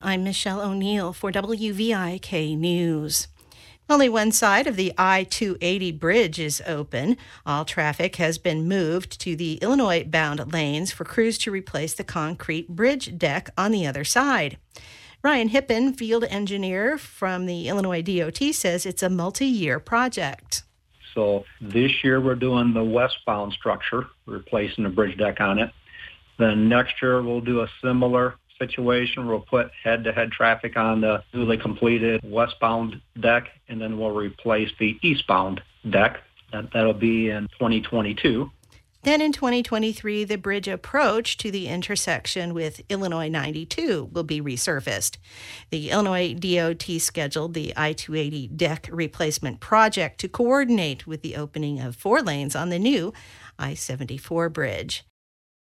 I'm Michelle O'Neill for WVIK News. Only one side of the I-280 bridge is open. All traffic has been moved to the Illinois-bound lanes for crews to replace the concrete bridge deck on the other side. Ryan Hippen, field engineer from the Illinois DOT, says it's a multi-year project. So this year we're doing the westbound structure, replacing the bridge deck on it. Then next year we'll do a similar situation. We'll put head-to-head traffic on the newly completed westbound deck, and then we'll replace the eastbound deck. That'll be in 2022. Then in 2023, the bridge approach to the intersection with Illinois 92 will be resurfaced. The Illinois DOT scheduled the I-280 deck replacement project to coordinate with the opening of 4 lanes on the new I-74 bridge.